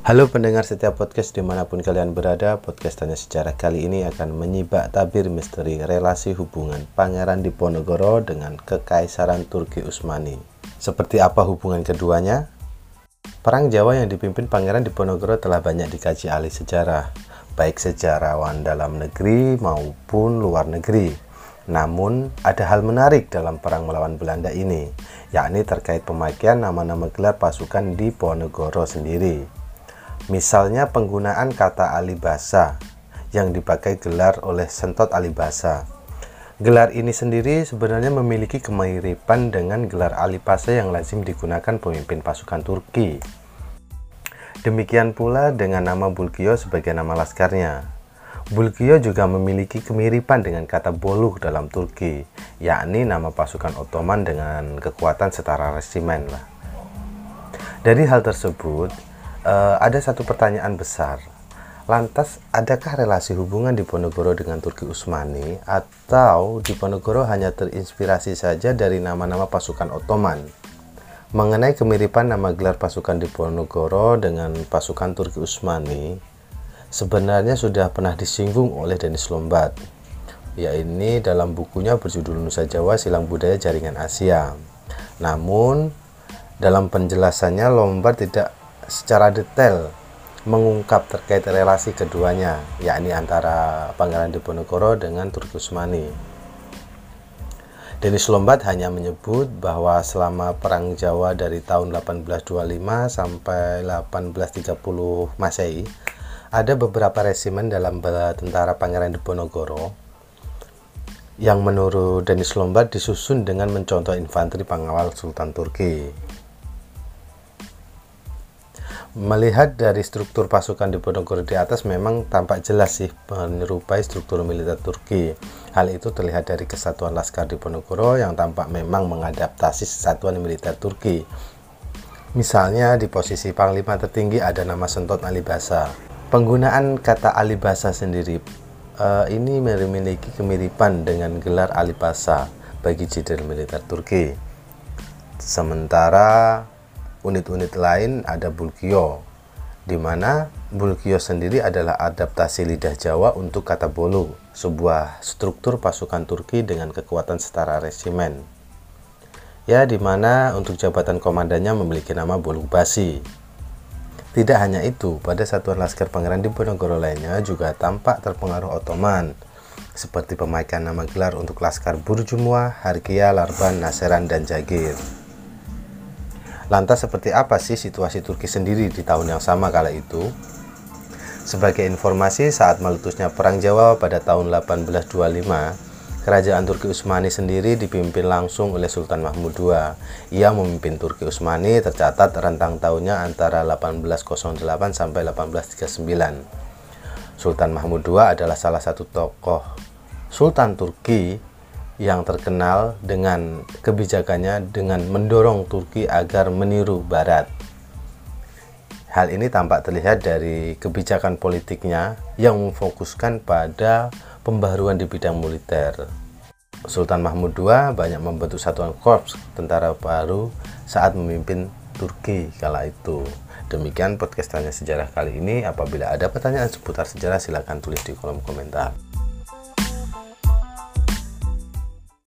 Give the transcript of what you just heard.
Halo pendengar setiap podcast dimanapun kalian berada, podcast Tanya Sejarah kali ini akan menyibak tabir misteri relasi hubungan Pangeran Diponegoro dengan Kekaisaran Turki Utsmani. Seperti apa hubungan keduanya? Perang Jawa yang dipimpin Pangeran Diponegoro telah banyak dikaji ahli sejarah, baik sejarawan dalam negeri maupun luar negeri. Namun, ada hal menarik dalam perang melawan Belanda ini, yakni terkait pemakaian nama-nama gelar pasukan Diponegoro sendiri. Misalnya penggunaan kata Alibasa yang dipakai gelar oleh Sentot Alibasa. Gelar ini sendiri sebenarnya memiliki kemiripan dengan gelar Alipasa yang lazim digunakan pemimpin pasukan Turki. Demikian pula dengan nama Bulkiyo sebagai nama laskarnya. Bulkiyo juga memiliki kemiripan dengan kata Boluk dalam Turki, yakni nama pasukan Ottoman dengan kekuatan setara resimen lah. Dari hal tersebut, ada satu pertanyaan besar. Lantas, adakah relasi hubungan Diponegoro dengan Turki Utsmani atau Diponegoro hanya terinspirasi saja dari nama-nama pasukan Ottoman? Mengenai kemiripan nama gelar pasukan Diponegoro dengan pasukan Turki Utsmani, sebenarnya sudah pernah disinggung oleh Dennis Lombard, yaitu dalam bukunya berjudul Nusa Jawa Silang Budaya Jaringan Asia. Namun, dalam penjelasannya Lombard tidak secara detail mengungkap terkait relasi keduanya, yakni antara Pangeran Diponegoro dengan Turki Utsmani. Dennis Lombard hanya menyebut bahwa selama Perang Jawa dari tahun 1825 sampai 1830 Masehi, ada beberapa resimen dalam bala tentara Pangeran Diponegoro yang menurut Dennis Lombard disusun dengan mencontoh infanteri pengawal Sultan Turki. Melihat dari struktur pasukan Diponegoro di atas memang tampak jelas sih menyerupai struktur militer Turki. Hal itu terlihat dari kesatuan Laskar Diponegoro yang tampak memang mengadaptasi satuan militer Turki. Misalnya di posisi panglima tertinggi ada nama Sentot Alibasa. Penggunaan kata Alibasa sendiri ini memiliki kemiripan dengan gelar Alipasa bagi jenderal militer Turki. Sementara unit-unit lain ada Bulkiyo, di mana Bulkiyo sendiri adalah adaptasi lidah Jawa untuk kata Bolu, sebuah struktur pasukan Turki dengan kekuatan setara resimen. Ya, di mana untuk jabatan komandannya memiliki nama Bolukbasi. Tidak hanya itu, pada satuan laskar Pangeran Diponegoro lainnya juga tampak terpengaruh Ottoman, seperti pemakaian nama gelar untuk laskar Burjumua, Harkia, Larban, Naseran, dan Jagir. Lantas seperti apa sih situasi Turki sendiri di tahun yang sama kala itu? Sebagai informasi, saat meletusnya Perang Jawa pada tahun 1825, Kerajaan Turki Utsmani sendiri dipimpin langsung oleh Sultan Mahmud II. Ia memimpin Turki Utsmani tercatat rentang tahunnya antara 1808 sampai 1839. Sultan Mahmud II adalah salah satu tokoh Sultan Turki yang terkenal dengan kebijakannya dengan mendorong Turki agar meniru Barat. Hal ini tampak terlihat dari kebijakan politiknya yang memfokuskan pada pembaharuan di bidang militer. Sultan Mahmud II banyak membentuk satuan korps tentara baru saat memimpin Turki kala itu. Demikian podcast Tanya Sejarah kali ini. Apabila ada pertanyaan seputar sejarah, silakan tulis di kolom komentar.